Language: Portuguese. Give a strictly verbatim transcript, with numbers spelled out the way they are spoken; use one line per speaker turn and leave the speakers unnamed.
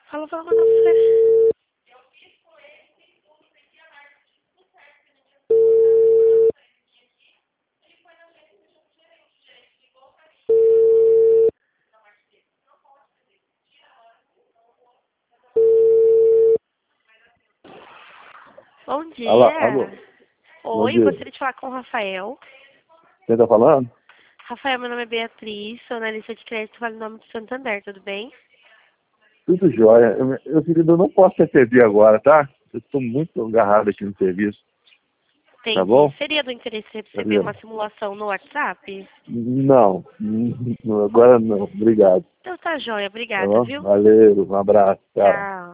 Fala, fala com você. Bom dia.
Alô, alô. Bom
Oi,
dia.
gostaria de falar com o Rafael.
Quem tá falando?
Rafael, meu nome é Beatriz, sou analista de crédito Vale Nome de Santander, tudo bem?
Tudo jóia. Eu, eu, querido, eu não posso te atender agora, tá? Eu estou muito agarrado aqui no serviço.
Entendi.
Tá bom?
Seria do interesse receber
Valeu.
uma simulação no WhatsApp?
Não, não, agora não. Obrigado.
Então tá joia,
Tá
obrigada,
bom?
viu?
Valeu, um abraço. Tchau.
Tchau.